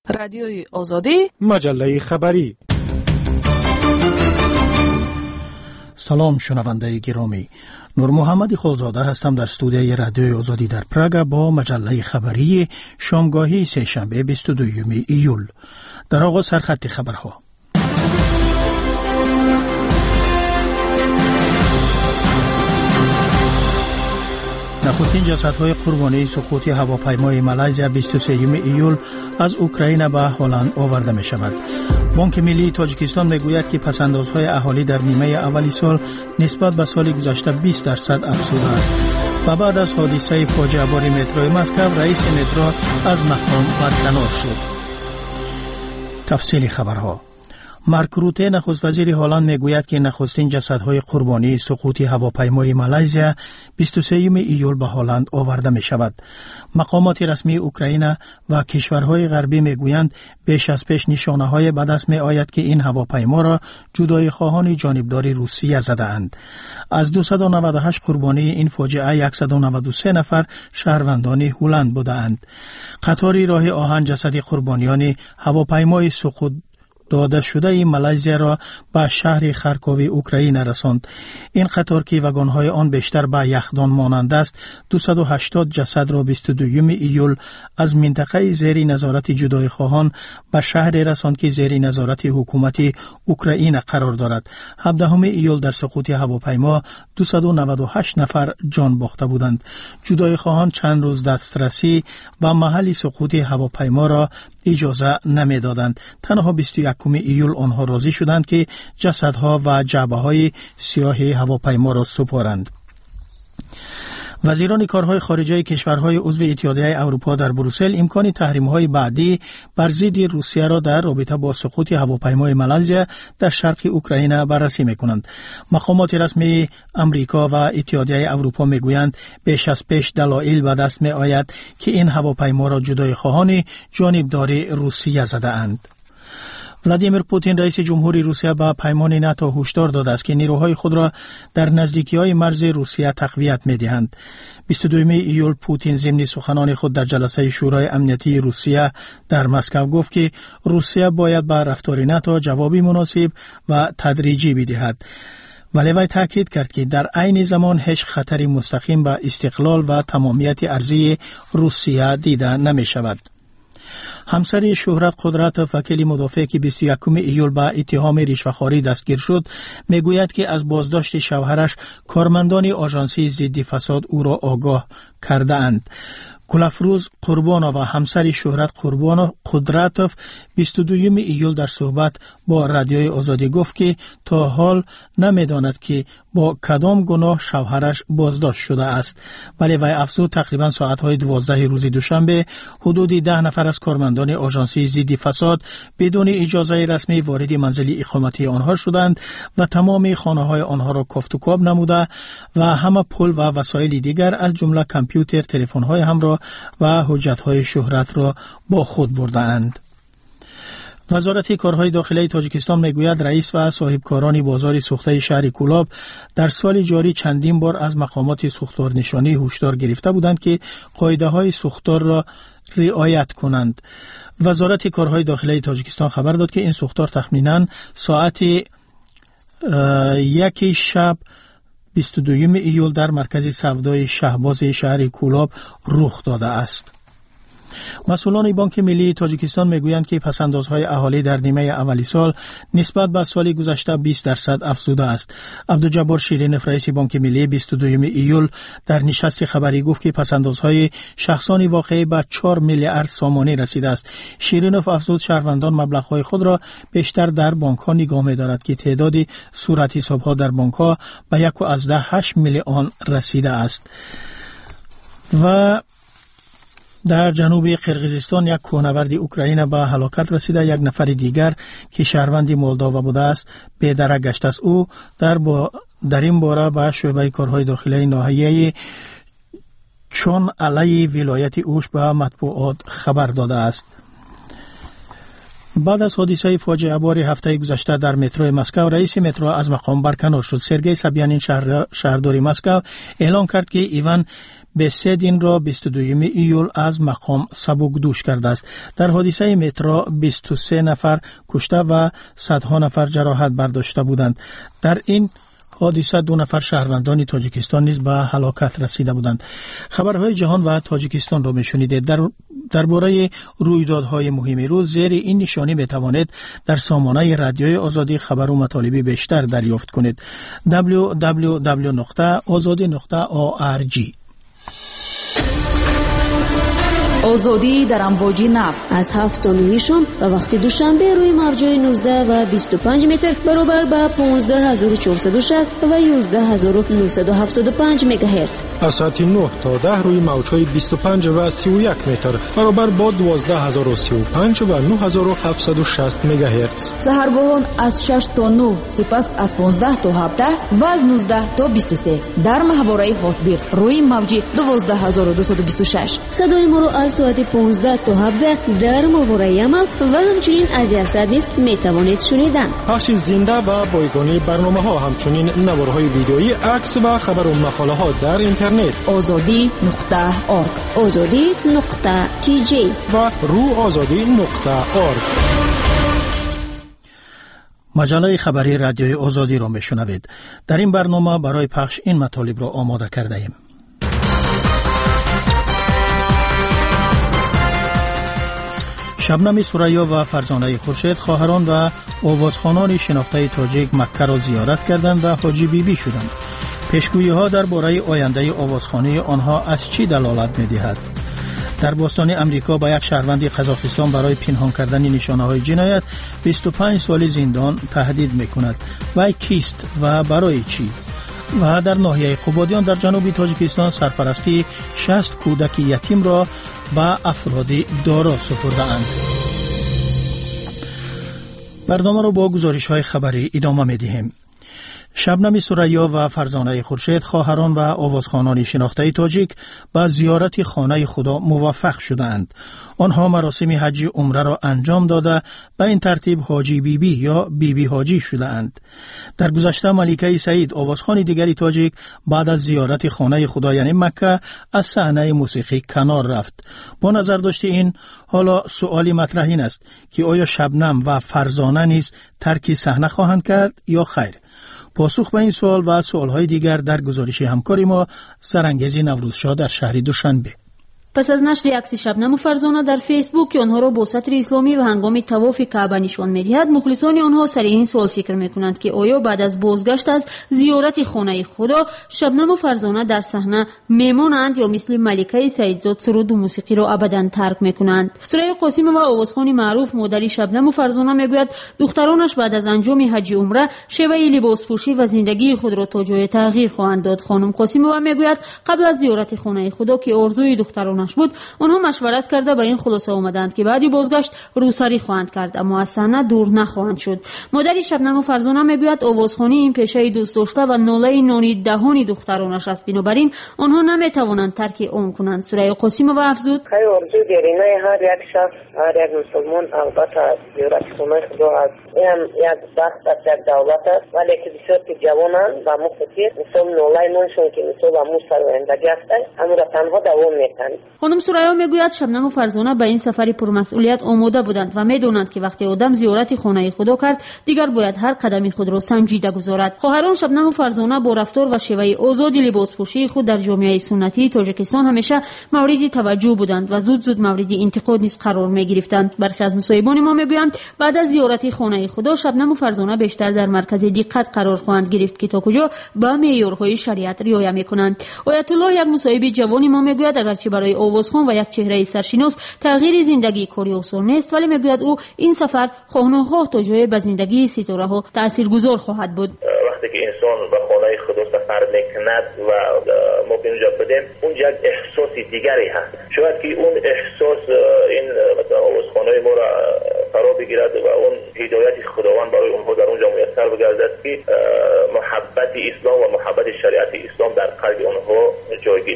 رادیوی آزادی، مجله خبری. سلام شنونده گرامی، نور محمد خالزاده هستم در استودیوی رادیوی آزادی در پراگ با مجله خبری شامگاهی سه‌شنبه 22 ایول. در آغاز سرخط خبرها. نخستین جسدهای قربانی سقوط هواپیمای مالزی 23 ایول از اوکراین به هلند آورده می شود. بانک ملی تاجیکستان می گوید که پسندازهای اهالی در نیمه اولی سال نسبت به سال گذشته 20% افزوده است. و بعد از حادثه فاجعه بار مترو مسکو، رئیس مترو از مقام برکنار شد. تفصیل خبرها. مارک روته نخست وزیر هلند میگوید که نخستین جسدهای قربانی سقوط هواپیمای مالزی 23 ایول به هلند آورده می شود. مقامات رسمی اوکراین و کشورهای غربی میگویند بیش از پیش نشانه های به دست می آید که این هواپیما را جدای خواهان جانبدار روسیه زده اند. از 298 قربانی این فاجعه 193 نفر شهروندان هلند بودند. قطاری راه آهن جسد قربانیان هواپیمای سقوط داده شده مالزی را به شهر خارکوو اوکراین رساند. این قطار که واگن‌های آن بیشتر به یخدان مانند است، 280 جسد را 22 ایول از منطقه زیر نظارت جدای خواهان به شهر رساند که زیر نظارت حکومت اوکراین قرار دارد. 17 ایول در سقوط هواپیما 298 نفر جان باخته بودند. جدای خواهان چند روز دسترسی به محل سقوط هواپیما را اجازه نمیدادند. تنها 21 ایول آنها راضی شدند که جسدها و جعبه‌های سیاه هواپیما را سپارند. وزیران کارهای خارجه کشورهای عضو اتحادیه اروپا در بروسل امکان تحریم‌های بعدی بر ضد روسیه را در رابطه با سقوط هواپیمای مالزی در شرق اوکراین بررسی می‌کنند. مقامات رسمی امریکا و اتحادیه اروپا می‌گویند بیش از پیش دلایل به دست می‌آید که این هواپیما را جدای خواهان جانبدار روسیه زده‌اند. ولادیمیر پوتین رئیس جمهوری روسیه به پیمان ناتو هشدار داده است که نیروهای خود را در نزدیکی‌های مرز روسیه تقویت می‌دهند. 22 ایول پوتین ضمن سخنان خود در جلسه شورای امنیتی روسیه در مسکو گفت که روسیه باید به رفتار ناتو جوابی مناسب و تدریجی بدهد. ولی وی تاکید کرد که در عین زمان هیچ خطری مستقیم به استقلال و تمامیت ارضی روسیه دیده نمی شود. همسر شهرت قدرت وکیل مدافع که 21 ایول به اتهام رشوه‌خواری دستگیر شد میگوید که از بازداشت شوهرش کارمندان آژانسی ضد فساد او را آگاه کرده اند. گلافروز قربانوف و همسر شهرت قدرتوف 22 ایول در صحبت با رادیوی آزادی گفت که تا حال نمیداند که با کدام گناه شوهرش بازداشت شده است. ولی وی افزود تقریبا ساعت‌های 12 روز دوشنبه حدود 10 نفر از کارمندان آژانسی ضد فساد بدون اجازه رسمی وارد منزل اقامتی آنها شدند و تمام خانه‌های آنها را کفت و کاب نموده و همه پول و وسایل دیگر از جمله کامپیوتر، تلفن‌های همراه و حجت‌های شهرت را با خود بردند. وزارت کارهای داخلی تاجیکستان میگوید رئیس و صاحبکاران بازار سوخته شهر کولاب در سال جاری چندین بار از مقامات سوختار نشانی هشدار گرفته بودند که قاعده‌های سوختار را رعایت کنند. وزارت کارهای داخلی تاجیکستان خبر داد که این سوختار تخمیناً ساعت 1 شب 22 ایول در مرکز سودای شهباز شهر کولاب رخ داده است. مسئولان بانک ملی تاجیکستان میگویند که پسندازهای اهالی در نیمه اولی سال نسبت به سال گذشته 20% افزوده است. عبدالجبار شیرینوف رئیس بانک ملی 22 ایول در نشست خبری گفت که پسندازهای شخصانی واقعی به 4 میلیارد سامانی رسیده است. شیرینوف افزود شهروندان مبلغ‌های خود را بیشتر در بانک‌ها نگاه می‌دارد که تعداد صورت حساب‌ها در بانک‌ها به 1.8 میلیون رسیده است. و در جنوب قرقیزستان یک کوهنورد اوکراینی به هلاکت رسیده. یک نفر دیگر که شهروند مولداوا بوده است بی‌درک گشته است. او در این باره به شعبه کارهای داخلی ناحیه چون علی ولایت اوش به مطبوعات خبر داده است. بعد از حادثه فاجعه بار هفته گذشته در مترو مسکو، رئیس مترو از مقام برکنار شد. سرگئی سابیانین شهرداری مسکو اعلام کرد که ایوان به 3 دن را 22 ایول از مقام سبکدوش کرده است. در حادثه مترو 23 نفر کشته و صدها نفر جراحت برداشته بودند. در این حادثه 2 نفر شهروندان تاجیکستان نیز به هلاکت رسیده بودند. خبرهای جهان و تاجیکستان را میشنیدید. درباره رویدادهای مهم روز زیر این نشانی میتوانید در سامانه رادیوی آزادی خبر و مطالب بیشتر دریافت کنید. www.azadi.org. آزادی در امواج نب از 7 تا 9 شام و وقت دوشنبه روی موج‌های 19 و 25 متر برابر با 15460 و 11975 مگاهرتز. از ساعت 9 تا 10 روی موج‌های 25 و 31 متر برابر با 12035 و 9760 مگاهرتز. سحرگاهان از 6 تا 9، سپس از 15 تا 17 و از 19 تا 23 در محوره هاتبیرد روی موج 12226. صدای ما رو از ساعت 15 تا 17 در ماورای عمل و همچنین از یاسد نیز میتوانید شنیدن. پخش زنده و بایگانی برنامه ها، همچنین نوارهای ویدئویی، عکس و خبر و مقاله ها در اینترنت azadi.org azadi.tj و روآزادی.org. مجله خبری رادیوی آزادی را میشنوید. در این برنامه برای پخش این مطالب را آماده کرده ایم. شبنم سریا و فرزانه خورشید خواهران و آوازخوانان شناخته تاجیک مکه را زیارت کردند و حاجی بیبی شدند. پیشگویی ها درباره آینده آوازخوانی آنها از چی دلالت می‌دهد؟ در باستان امریکا با یک شهروند قزاقستان برای پنهان کردن نشانه های جنایت 25 سال زندان تهدید می‌کند. وی کیست و برای چی؟ و در ناحیه خوبادیان در جنوب تاجیکستان سرپرستی 60 کودک یتیم را به افراد دارا سپرده‌اند. برنامه را با گزارش‌های خبری ادامه می‌دهیم. شبنم سریا و فرزانه خورشید خواهران و آوازخوانان شناخته تاجیک به زیارت خانه خدا موفق شدند. آنها مراسم حج عمره را انجام داده به این ترتیب حاجی بیبی یا بیبی حاجی شدند. در گذشته ملکه سعید آوازخوان دیگری تاجیک بعد از زیارت خانه خدا یعنی مکه از صحنه موسیقی کنار رفت. با نظر داشته این، حالا سوالی مطرح این است که آیا شبنم و فرزانه نیز ترک صحنه خواهند کرد یا خیر؟ پاسخ به این سوال و سوالهای دیگر در گزارش همکاری ما سرانگیز نوروزشاه در شهر دوشنبه. پس از نشر عکس شبنم و فرزانه در فیسبوک که آنها را با سطر اسلامی و هنگام طواف کعبه نشان می‌دهد، مخلصان آنها سر این سوال فکر می‌کنند که آیا بعد از بازگشت از زیارت خانه خدا شبنم و فرزانه در صحنه میمانند یا مثل ملکه سعیدزاد سرود و موسیقی را ابداً ترک می‌کنند. سرای قاسم و آوازخوان معروف مادر شبنم و فرزانه میگوید دخترانش بعد از انجام حج عمره شیوه لباسپوشی و زندگی خود را تا جای تغییر خواهند داد. خانم قاسم و میگوید قبل از زیارت خانه خدا که آرزوی دختران بود، آنها مشورت کرده به این خلاصه آمدند که بعدی بازگشت روسری خواهند کرد اما از صحنه دور نخواهند شد. مادر شبنم و فرزانه میگوید آوازخوانی این پیشه دوست داشته و ناله نانی دهانی دخترانش است، بنابراین آنها نمیتوانند ترک آن کنند. سرای قاسم و افزود خیلی آرزو داریم هر یک شخص، هر یک مسلمان البته زیارت خانه خدا است. این یک بخت از یک دولت است، ولی که بسیار که جوانند و مختصر مثل ناله نانشون که مثل امو سروندگی است، همون را تنها دوام میکنند. خانم سریا میگوید شبنم و فرزانه به این سفر پرمسئولیت آماده بودند و میدونند که وقتی آدم زیارت خانه خدا کرد دیگر باید هر قدمی خود را سنجیده گذارد. خواهران شبنم و فرزانه با رفتار و شیوه آزاد لباسپوشی خود در جامعه سنتی تاجیکستان همیشه مورد توجه بودند و زود مورد انتقاد نیز قرار میگرفتند. برخی از مصاحبان ما میگویند بعد از زیارت خانه خدا شبنم و فرزانه بیشتر در مرکز دقت قرار خواهند گرفت که تا کجا به معیارهای شریعت رعایت میکنند. آیت الله یک مصاحب جوانی ما میگوید اگرچه برای آوازخوان و یک چهره سرشناس تغییر زندگی کاری آسان نیست، ولی میگوید او این سفر خواه تا جای به زندگی ستاره ها تاثیرگذار خواهد بود. وقتی که انسان به خانه خدا سفر میکند و ما به اونجا بدیم، اونجا یک احساس دیگری هست. شاید که اون احساس این مثلا آوازخانه ما را فرا بگیرد و اون هدایت خداوند برای اونها در اونجا میسر بگردد که محبت اسلام و محبت شریعت اسلام در قلب اونها جایگیر شود. در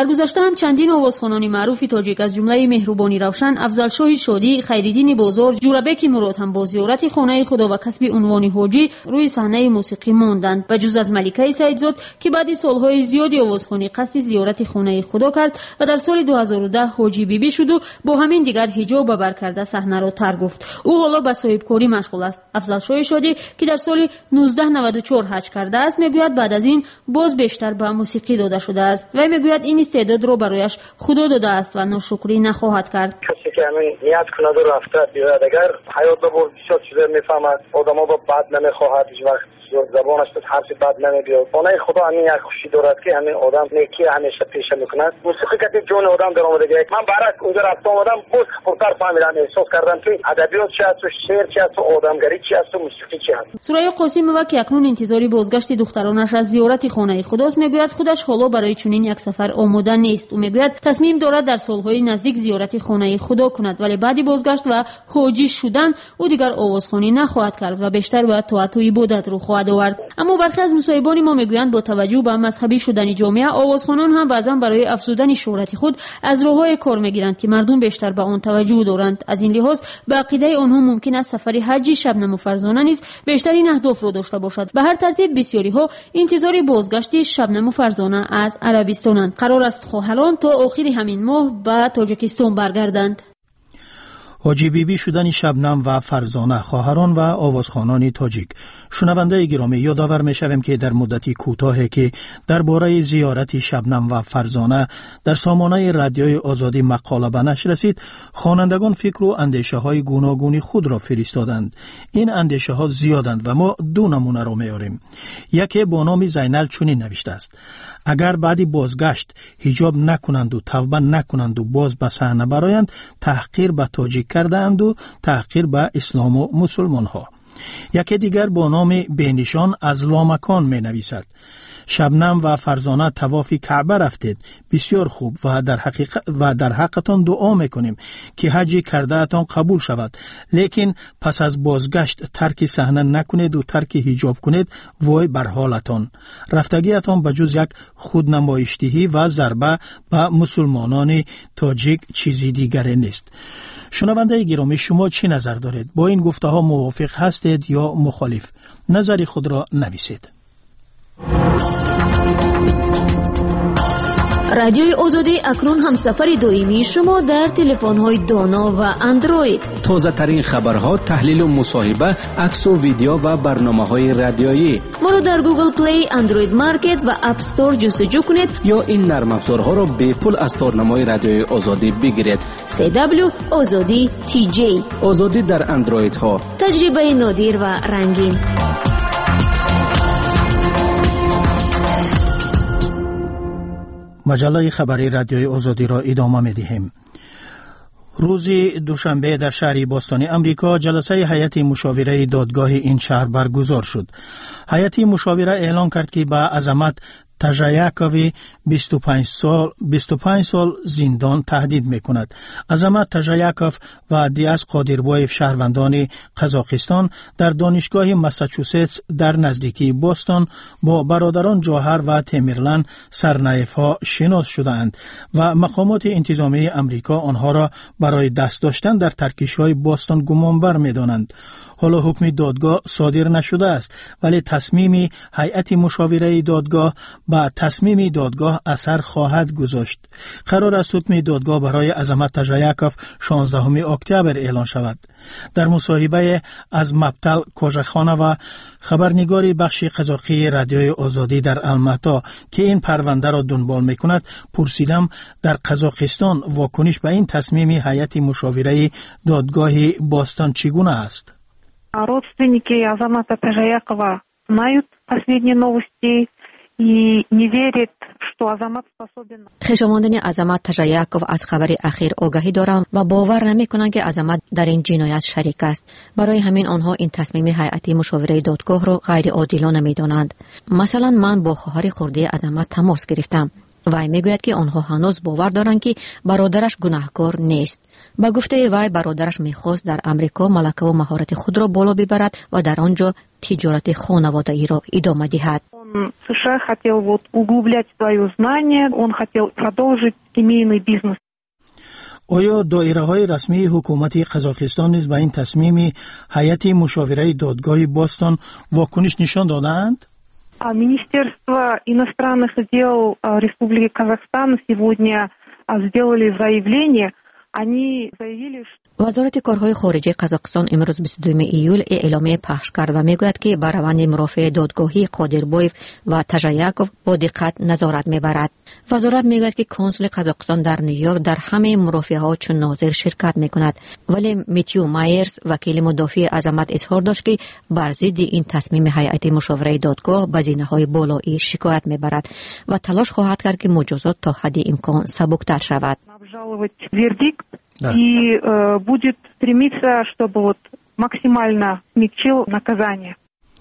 در گذشته هم چندین آوازخوانان معروف تاجیک از جمله مهربانی روشن، افضلشاه شادی، خیرالدین بازار، جورابک مراد هم با زیارت خانه خدا و کسب عنوان حاجی روی صحنه موسیقی ماندند و جز از ملکه سیدزاد که بعد سالهای زیادی آوازخوانی قصد زیارت خانه خدا کرد و در سال 2010 حاجی بیبی شد و با همین دیگر حجاب و برکرده صحنه را ترک گفت. او حالا به صاحبکاری مشغول است. افضلشاه شادی که در سال 1994 حج کرده است میگوید بعد از این باز بیشتر به موسیقی داده شده است و میگوید این استعداد را برایش خدا داده است و ناشکری نخواهد کرد. کسی که همین نیت کند و رفته بیاید، اگر حیات با بسیار چیزا میفهمد، آدما با بد نمیخواهد، هیچ وقت زبانش به حرف بد نمیگه. خانه خدا همین یک خوشی دارد که همین آدم نیکی همیشه پیش میکند. موسیقی که جون آدم در آمدگی. من برعکس اونجا رفتم آدم بود خودتر فهمیدم، احساس کردم که ادبیات چی است، شعر چی است، آدمگری چی است، موسیقی چی است. سرای قاسمова که اکنون انتظاری بازگشت دخترانش از زیارت خانه خداست میگوید خودش حالا برای چنین یک سفر آماده نیست. او میگوید تصمیم دارد در سالهای نزدیک زیارت خانه خدا کند، ولی بعد بازگشت و حاجی شدن او دیگر آوازخوانی نخواهد کرد و بیشتر به طاعت و عبادت رو خواهد آورد. اما برخی از مصاحبان ما میگویند با توجه به مذهبی شدن جامعه، آوازخوانان هم بعضا برای افزودن شهرت خود از راههای کار میگیرند که مردم بیشتر به آن توجه دارند. از این لحاظ به عقیده آنها ممکن است سفر حج شبنم و فرزانه نیز بیشتر این اهداف را داشته باشد. به هر ترتیب بسیاری ها انتظار بازگشت شبنم و فرزانه از عربستانند. قرار است خواهران تا آخر همین ماه به تاجیکستان برگردند. حاجی بیبی شدن شبنم و فرزانه، خواهران و آوازخوانان تاجیک. شنونده گرامی، یادآور می‌شویم که در مدتی کوتاهی که درباره زیارت شبنم و فرزانه در سامانه رادیوی آزادی مقاله به نشر رسید، خوانندگان فکر و اندیشه‌های گوناگونی خود را فرستادند. این اندیشه‌ها زیادند و ما دو نمونه را می‌آوریم. یکی با نام زینل چنین نوشته است: اگر بعدی بازگشت حجاب نکنند و توبه نکنند و باز به صحنه برآیند، تحقیر به تاجیک کردند و تحقیر به اسلام و مسلمان ها. یکی دیگر با نام بینشان از لامکان می نویسد: شبنم و فرزانه طواف کعبه رفتید، بسیار خوب و در حقتان دعا میکنیم که حج کردهتان قبول شود، لیکن پس از بازگشت ترک صحنه نکنید و ترک حجاب کنید، وای بر حالتان. رفتگیتان به جز یک خودنمایشدهی و ضربه به مسلمانان تاجیک چیزی دیگری نیست. شنونده گرامی، شما چی نظر دارید؟ با این گفته ها موافق هستید یا مخالف؟ نظر خود را نویسید. رادیوی آزادی اکنون هم سفر دائمی شما در تلفن‌های دانا و اندروید. تازه ترین خبرها، تحلیل و مصاحبه، عکس و ویدیو و برنامه‌های رادیویی. ما را در گوگل پلی، اندروید مارکت و اپ استور جستجو کنید یا این نرم افزارها را به پول از تارنمای رادیوی آزادی بگیرید. CW آزادی TJ، آزادی در اندروید ها، تجربه نادر و رنگین. مجله خبری رادیوی آزادی را ادامه می‌دهیم. روز دوشنبه در شهر باستانی امریکا جلسه هیئت مشاوره دادگاه این شهر برگزار شد. هیئت مشاوره اعلان کرد که به عظمت تژایکوی 25 سال زندان تهدید میکند. عظمت تژایکوف و دیاز قادربایف شهروندان قزاقستان در دانشگاه ماساچوستس در نزدیکی بوستون با برادران جوهر و تیمرلن سرنیف‌ها شناس شدند و مقامات انتظامی امریکا آنها را برای دست داشتن در ترکش‌های بوستون گمانبر می‌دانند. حالا حکم دادگاه صادر نشده است، ولی تصمیم هیئت مشاوره دادگاه با تصمیم دادگاه اثر خواهد گذاشت. قرار است حکم دادگاه برای عظمت تژایکوف 16 اکتبر اعلان شود. در مصاحبه از مبتل کوژخانه و خبرنگاری بخش قزاقی رادیوی آزادی در الماتا که این پرونده را دنبال میکند پرسیدم در قزاقستان واکنش به این تصمیم هیئت مشاوره دادگاه باستان چگونه است؟ Родственники Азамата Тажаякова знают последние новости и не верят, что Азамат способен. خشماندن عظمت تژایکوف از خبر اخیر آگاهی دارم و باور نمی‌کنند که عظمت در این جنایت شریک است. برای همین آنها این تصمیم هیئت مشاوره دادگاه را غیر عادلانه می‌دانند. مثلا من با خواهر خرده عظمت تماس گرفتم. وی میگوید که آنها هنوز باور دارند که برادرش گناهکار نیست. با گفته وی برادرش میخواست در امریکا ملکه و مهارت خود را بالا ببرد و در آنجا تجارت خانوادگی را ادامه دهد. Он США хотел углублять свое знание, он хотел продолжить семейный бизнес. آیا دایره‌های رسمی حکومت قزاقستان نیز به این تصمیم هیئت مشاوره دادگاه بوستون واکنش نشان دادند؟ Министерство иностранных дел Республики Казахстан сегодня сделали заявление. Они заявили, что وزارت کارهای خارجه قزاقستان امروز 22 ایول اعلامیه پخش کرد و میگوید که بر روند مرافعه دادگاهی قادربایف و تژایکوف با دقت نظارت میبرد. وزارت میگوید که کنسول قزاقستان در نیویورک در همه مرافعه‌ها چون ناظر شرکت میکند، ولی میتیو مایرز وکیل مدافع عظمت اظهار داشت که بر ضد این تصمیم هیئت مشاوره دادگاه به زینه‌های بالایی شکایت میبرد و تلاش خواهد کرد که مجازات تا حد امکان سبکتر شود. И будет стремиться, чтобы максимально смягчил наказание.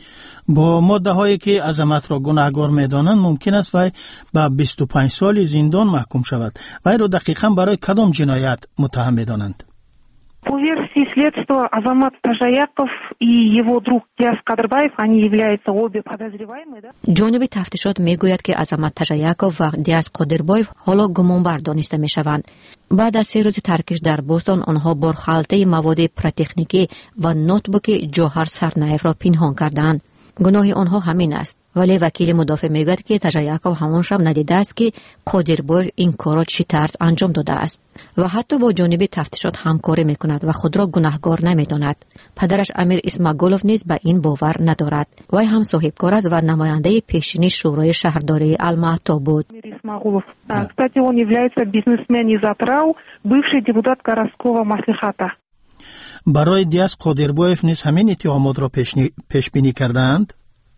با ماده هایی که عظمت را گناهکار می‌دانند ممکن است وی به 25 سال زندان محکوم شود. وی را دقیقاً برای کدام جنایت متهم می‌دانند؟ По версии следствия, Азамат Тажаяков и его друг Диас Кадырбаев, они являются обе подозреваемые, да? جانب تفتیشات میگوید که عظمت تژایکوف و دیاس قادربایف حالا گمانبر دانسته میشوند. بعد از 3 روز ترکش در بوستون آنها بارخالته مواد پراتکنیکی و نوتبوک جوهر سرنایف را پنهان کردند. گناه آنها همین است، ولی وکیل مدافع میگوید که تژایکوف همان شب ندیده است که قادربایف این کار را چه طرز انجام داده است و حتی با جانب تفتیشات همکاری میکند و خود را گناهکار نمیداند. پدرش امیر اسماگولوف نیز به این باور ندارد. وی هم صاحب کار است و نماینده پیشین شورای شهرداری الماتا بود. Кстати, он является бизнесмен из Атырау, бывший депутат городского маслихата. برای دیاس قادربایف نیز همین اتهامات را پیش بینی کردند؟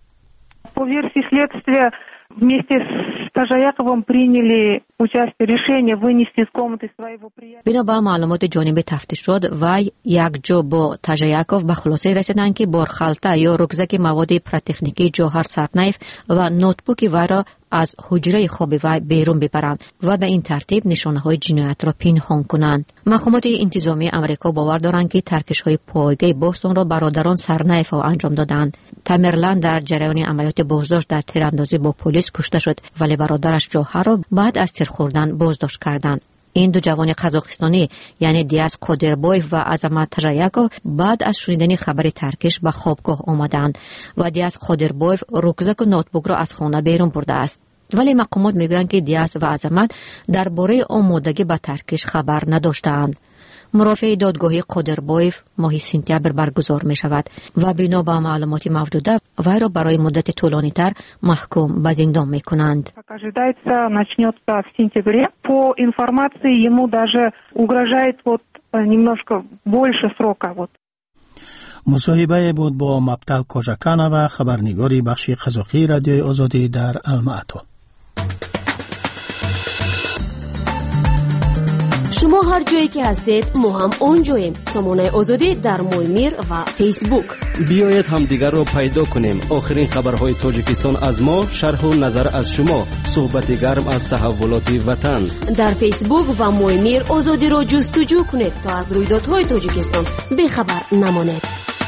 По версии следствия, вместе с Тажаяковым приняли участие решение вынести из комнаты своего приятеля. بنا به معلومات جانب تفتیشات وی یک جا با تژایکوف به خلاصه رسیدند که بارخالته یا رکزک مواد پراتکنیکی جوهر سرنایف و نوتبوک وی را از حجره خواب وی بیرون ببرند و به این ترتیب نشانه‌های جنایت را پنهان کنند. مقامات انتظامی آمریکا باور دارند که ترکش‌های پایگاه بوستون را برادران سرنایف انجام دادند. تامرلند در جریان عملیات بازداشت در تیراندازی با پلیس کشته شد، ولی برادرش جوهر را بعد از تیر خوردن بازداشت کردند. این دو جوان قزاقستانی یعنی دیاس قادربایف و عظمت تژایکوف بعد از شنیدن خبر ترکش به خوابگاه آمدند و دیاس قادربایف رکزک و نوتبوک را از خانه بیرون برده است. ولی مقامات میگویند که دیاس و عظمت درباره آمادگی به ترکش خبر نداشتند. مرافعه دادگاهی قادربایف ماه سپتامبر برگزار می شود و بنا به معلومات موجوده وی را برای مدت طولانی تر محکوم به زندان می کنند. Ожидается, начнется в сентябре. По информации ему даже угрожает немножко больше срока. مصاحبه بود با مبتل کوژاکانова خبرنگاری بخش قزاقی رادیوی آزادی در الماتا. شما هر جایی که هستید ما هم اونجاییم. سامانه آزادی در مویمیر و فیسبوک. بیایید همدیگر را پیدا کنیم. آخرین خبرهای تاجیکستان از ما، شرح و نظر از شما، صحبت گرم از تحولات وطن. در فیسبوک و مویمیر آزادی را جستجو کنید تا از رویدادهای تاجیکستان بیخبر نمانید.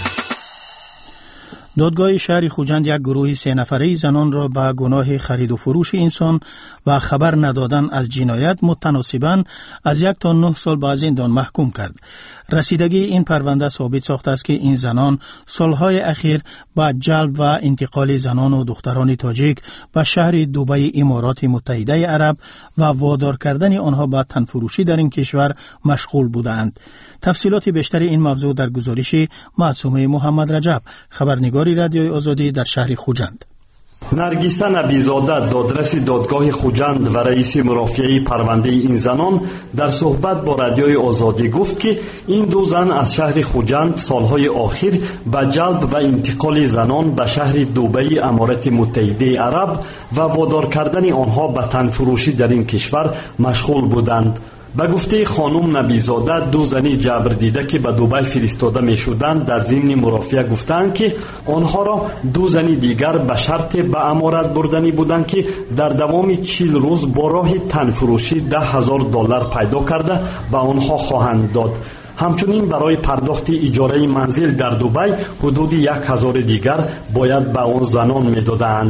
دادگاه شهر خوجند یک گروه 3 نفره زنان را به گناه خرید و فروش انسان و خبر ندادن از جنایت متناسباً از 1 تا 9 سال به زندان محکوم کرد. رسیدگی این پرونده ثابت ساخته است که این زنان سالهای اخیر با جلب و انتقال زنان و دختران تاجیک به شهر دبی امارات متحده عرب و وادار کردن آنها به تنفروشی در این کشور مشغول بودند. تفصیلات بیشتر این موضوع در گزارش معصومه محمد رجب، خبرنگاری رادیوی آزادی در شهر خوجند. نرگیسه نبیزاده دادرس دادگاه خوجند و رئیس مرافعه پرونده این زنان در صحبت با رادیوی آزادی گفت که این دو زن از شهر خوجند سالهای آخر به جلب و انتقال زنان به شهر دبی امارات متحده عرب و وادار کردن آنها به تنفروشی در این کشور مشغول بودند. به گفته خانم نبیزاده، 2 زنی جبر دیده که به دبی فرستاده می شدند در ضمن مرافعه گفتند که آنها را 2 زنی دیگر به شرط به امارت بردنی بودند که در دوام 40 روز با راه تنفروشی $10,000 پیدا کرده به آنها خواهند داد. همچنین برای پرداخت اجاره منزل در دبی حدود 1,000 دیگر باید به آن زنان می دادند.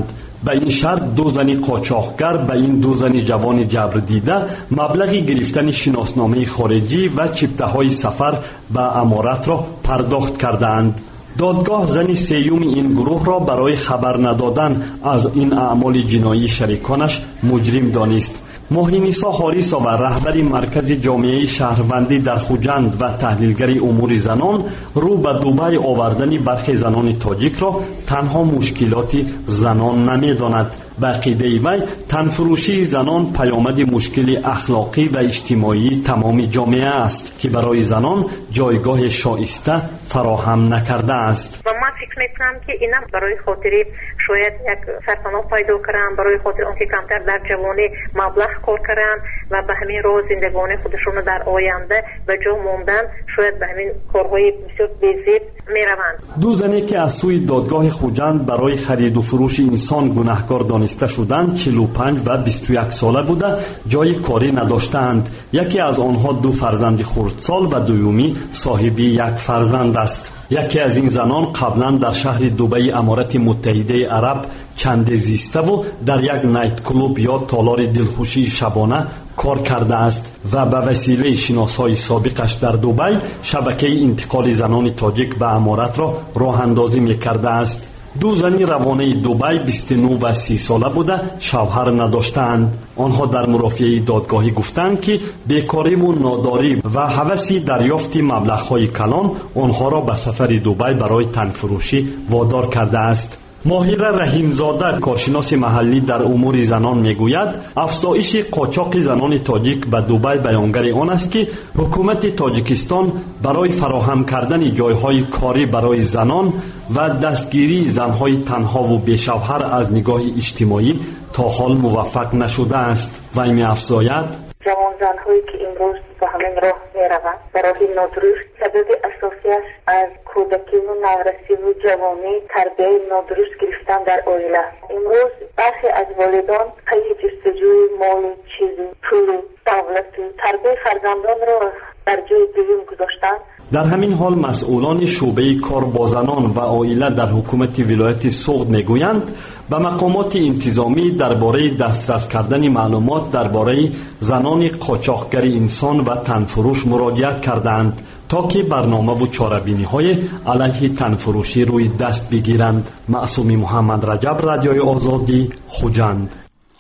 به این شرط دو زن قاچاقگر به این دو زن جوان جبر دیده مبلغ گرفتن شناسنامه خارجی و چپته‌های سفر به امارت را پرداخت کردند. دادگاه زن سیوم این گروه را برای خبر ندادن از این اعمال جنایی شریکانش مجرم دانست. ماهینیسا حاریسا و رهبر مرکز جامعه شهروندی در خوجند و تحلیلگر امور زنان رو به دوبای آوردن برخی زنان تاجیک را تنها مشکلات زنان نمی‌داند. به عقیده وی تنفروشی زنان پیامد مشکل اخلاقی و اجتماعی تمام جامعه است که برای زنان جایگاه شایسته فراهم نکرده است. و من فکر میکنم که اینا برای خاطر شاید یک سرپناه پیدا کردن، برای خاطر آنکه کمتر در جوانی مبلغ کار کردن و به همین راه زندگانی خودشون در آینده به جا موندن، شاید به همین کارهای بسیار بی‌ضد میروند. دو زنی که از سوی دادگاه خوجند برای خرید و فروش انسان گناهکار دانسته شدند 45 و 21 ساله بوده جای کاری نداشتند. یکی از آنها دو فرزند خردسال و دومی صاحب یک فرزند است. یکی از این زنان قبلا در شهر دبی امارات متحده عرب چند زیسته و در یک نایت کلوب یا تالار دلخوشی شبانه کار کرده است و به وسیله شناسای سابقش در دبی شبکه انتقال زنان تاجیک به امارات را راه اندازی می‌کرده است. دو زنی روانه دبی 29 و 30 ساله بوده شوهر نداشتند. آنها در مرافعه دادگاهی گفتند که بیکاری و ناداری و هوس دریافت مبلغ‌های کلان آنها را به سفر دبی برای تنفروشی وادار کرده است. ماهیره رحیمزاده کارشناس محلی در امور زنان میگوید افزایش قاچاق زنان تاجیک به دبی بیانگر آن است که حکومت تاجیکستان برای فراهم کردن جایهای کاری برای زنان و دستگیری زنهای تنها و بیشوهر از نگاه اجتماعی تا حال موفق نشده است. وی می‌افزاید جوان زنهایی که امروز به همین راه میروند برای نادرست سبب اساسیش از کودکی و نورسی و جوانی تربیه نادرست گرفتن در عائله. امروز برخی از والدان پی جستجوی مال و چیز و پول و دولت و تربیه فرزندان را در جای دوم گذاشتن. در همین حال مسئولان شعبه کار با زنان و عائله در حکومت ولایت سوغد میگویند به مقامات انتظامی درباره دسترس کردن معلومات درباره زنان قاچاقگر انسان و تنفروش مراجعت کردند تا که برنامه و چاره‌بینی‌های علیه تنفروشی روی دست بگیرند. معصومی محمد رجب، رادیوی آزادی، خوجند.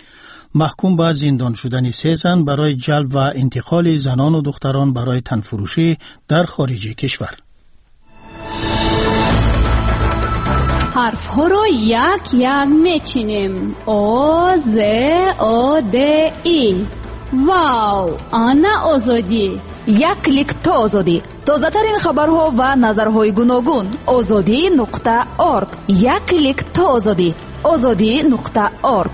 محکوم به زندان شدن 3 زن برای جلب و انتقال زنان و دختران برای تنفروشی در خارج کشور. حرف ها را یک یک میچینیم. آ ز آ د ای. واو، آنا آزادی. یک کلیک تا آزادی. تازه ترین خبرها و نظرهای گوناگون. azadi.org. یک کلیک تا آزادی. azadi.org.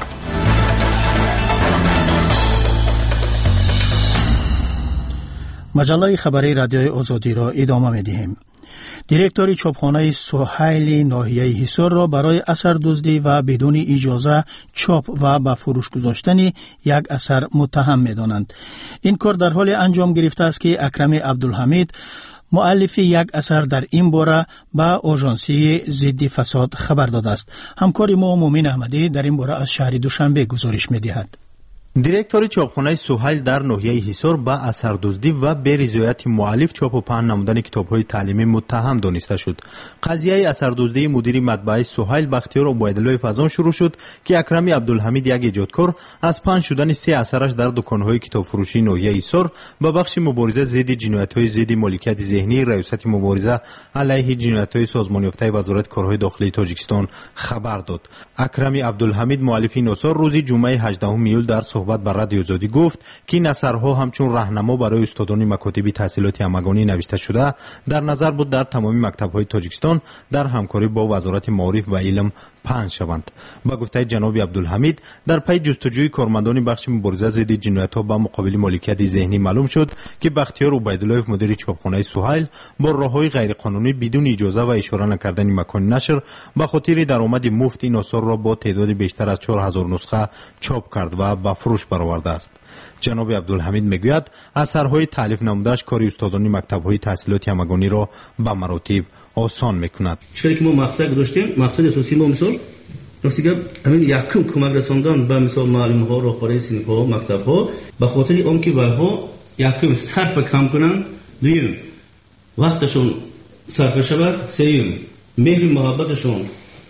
مجله خبری رادیوی آزادی را ادامه می‌دهیم. دیرکتور چاپخانه سهیل ناحیه حصار را برای اثر دزدی و بدون اجازه چاپ و به فروش گذاشتن یک اثر متهم می‌دانند. این کار در حال انجام گرفته است که اکرم عبدالحمید مؤلف یک اثر در این باره به آژانسی ضد فساد خبر داده است. همکار ما مومن احمدی در این باره از شهر دوشنبه گزارش می‌دهد. دیرکتور چاپخانه سهیل در ناحیه حصار به اثردزدی و بی رضایت مؤلف چاپ و پهن نمودن کتاب‌های تعلیمی متهم دانسته شد. قضیه اثردزدی مدیر مطبعه سهیل بختیار عبیدالله فزان شروع شد که اکرم عبدالحمید یک ایجادکار از پهن شدن 3 اثرش در دکان‌های کتابفروشی ناحیه حصار به بخش مبارزه ضد جنایت‌های ضد مالکیت ذهنی ریاست مبارزه علیه جنایت‌های سازمان یافته وزارت کارهای داخلی تاجیکستان خبر داد. اکرم عبدالحمید مؤلف این اثر روز جمعه 18 میول در صحبت با رادیو آزادی گفت که این اثرها همچون راهنما برای استادان مکاتب تحصیلات همگانی نوشته شده در نظر بود در تمامی مکتب‌های تاجیکستان در همکاری با وزارت معارف و علم پهن شوند. با گفته جناب عبدالحمید در پی جستجوی کارمندان بخش مبارزه ضد جنایت‌ها با مقابل مالکیت ذهنی معلوم شد که بختیار عبیدالله مدیر چاپخانه سهیل با راه‌های غیرقانونی بدون اجازه و اشاره نکردن مکان نشر به خاطر درآمد مفت این اثر را با تعداد بیشتر از 4000 نسخه چاپ کرد و به فروش برآورده است. جناب عبدالحمید میگوید اثرهای تالیف نموده‌اش کار استادان مکتب‌های تحصیلات همگانی را به مراتب آسان میکند. چیزی که ما مقصد داشتیم، مقصد اساسی ما مثلا راستیگه همین یکم کمک رساندن به مثال معلم ها، راهبرای صنف ها، مکتب ها به خاطر اون که وایها یکم صرف کم کنن، دویم وقتشون صرف شود، سوم مهر محبتشون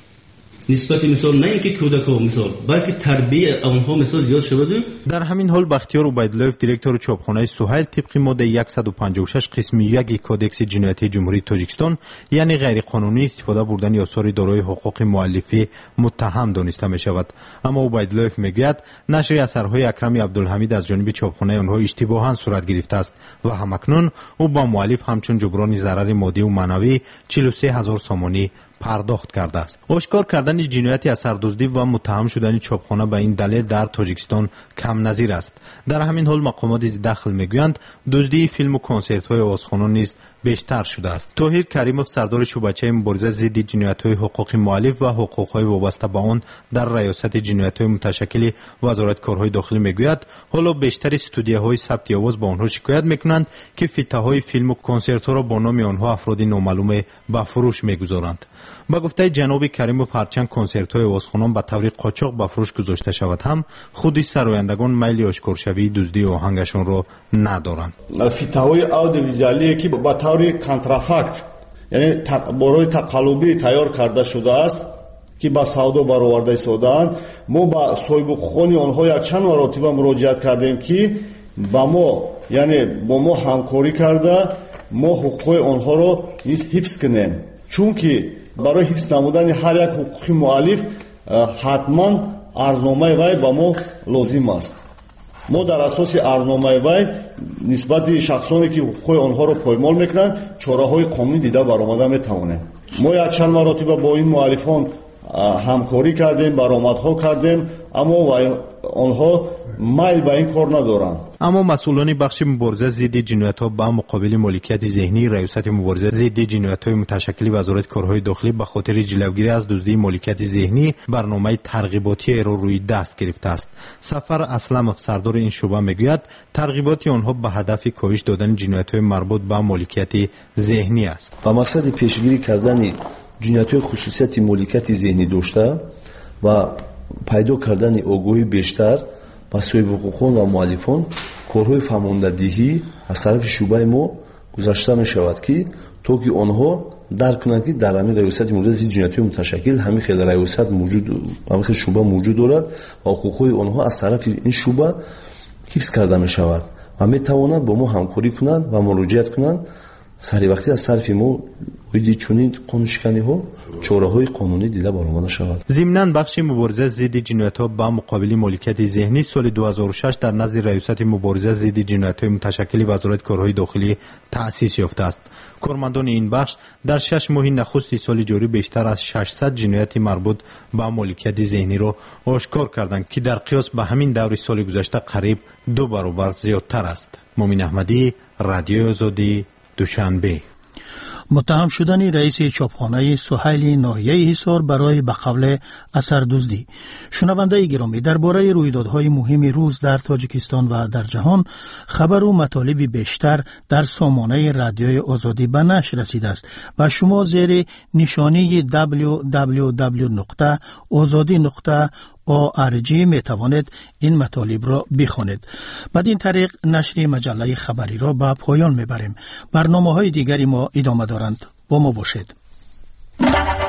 نسبت مثال نه اینکه کودک‌ها مثال بلکه تربیت آنها مثال زیاد شده. در همین حال بختیار عبیداللهیف دیرکتور چاپخانه سهیل طبق ماده 156 قسم 1 کودکس جنایتی جمهوری تاجیکستان یعنی غیر قانونی استفاده بردن آثار دارای حقوق مؤلفی متهم دانسته می شود. اما عبیداللهیف میگوید نشر اثرهای اکرم عبدالحمید از جانب چاپخانه آنها اشتباها صورت گرفته است و همکنون او با مؤلف همچون جبران ضرر مادی و معنوی 43000 سامانی پرداخت کرده است. آشکار کردن جنایت اثردزدی و متهم شدن چاپخانه به این دلیل در تاجیکستان کم نظیر است. در همین حال مقامات داخل میگویند دزدی فیلم و کنسرت های آوازخوانان نیز بیشتر شده است. طاهر کریمов سردار شعبچه مبارزه ضد جنایت های حقوق مؤلف و حقوق های وابسته به آن در ریاست جنایت های متشکل وزارت کارهای داخلی میگوید حالا بیشتر استودیوهای ثبت آواز با آنها شکایت میکنند که فیته های فیلم و کنسرت ها را با نام آنها افراد نامعلوم به فروش میگذارند. با گفته جناب کریمov هرچند کنسرت های آوازخوانان به طور قاچاق به فروش گذاشته شود هم خود سرایندگان میل آشکارشوی دزدی آهنگشان را ندارند. فیته های اودیویزیالی که با طور کانترافکت یعنی برای تقلبی تیار کرده شده است که با سودا برآورده شده‌اند، ما با صاحبخوانی آنها یک چند مرتبه مراجعت کردیم که با ما یعنی با ما همکاری کرده ما حقوق آنها را حفظ کنیم، چون که برای حفظ نمودن هر یک حقوقی مؤلف حتما ارزنامه وی با ما لازم است. ما در اساس ارزنامه وی نسبت شخصانی که حقوق آنها را پایمال میکنند چاره‌های قانونی دیده برآمده میتوانیم. ما یک چند مرتبه با این مؤلفان همکاری کردیم، برآمدها کردیم، اما آنها میل به این کار ندارند. اما مسئولان بخش مبارزه ضد جنایت‌ها با مقابل مالکیت ذهنی ریاست مبارزه ضد جنایت‌های متشکل وزارت کارهای داخلی به خاطر جلوگیری از دزدی مالکیت ذهنی برنامه ترغیباتی را روی دست گرفته است. سفر اسلمov سردار این شعبه میگوید ترغیبات آنها به هدف کاهش دادن جنایت‌های مربوط به مالکیت ذهنی است. با مقصد پیشگیری کردن جنایت‌های خصوصیت مالکیت ذهنی داشته و پیدا کردن آگاهی بیشتر با صاحب حقوقان و مؤلفان کارهای فهماندهی از طرف شعبه ما گذاشته می شود که تا که آنها درک کنند که در همین ریاست مبارزه ضد جنایت‌های متشکل همین خیلی ریاست موجود، همین خیلی شعبه موجود دارد و حقوقهای آنها از طرف این شعبه حفظ کرده می شود و می توانند با ما همکاری کنند و مراجعت کنند سری وقتی از طرف ما ویدی چونین قانونشکنی ها چاره‌های قانونی دیده برآمده شود. ضمناً بخش مبارزه ضد جنایت‌ها با مقابل مالکیت ذهنی سال 2006 در نزد ریاست مبارزه ضد جنایت‌های متشکل وزارت کارهای داخلی تأسیس یافته است. کارمندان این بخش در 6 ماه نخست سال جاری بیشتر از 600 جنایت مربوط به مالکیت ذهنی را آشکار کردند که در قیاس به همین دور سال گذشته قریب 2 برابر زیادتر است. مومن احمدی، رادیو آزادی، دوشنبه. متهم شدن رئیس چاپخانه سهیل ناحیه حصار برای به قول اثردزدی. شنونده گرامی، درباره رویدادهای مهم روز در تاجیکستان و در جهان خبر و مطالب بیشتر در سامانه رادیوی آزادی به نشر رسیده است و شما زیر نشانی www.azadi.org می توانید این مطالب را بخوانید. بدین طریق نشر مجله خبری را به پایان می بریم. برنامه های دیگری ما ادامه دارند. با ما باشید.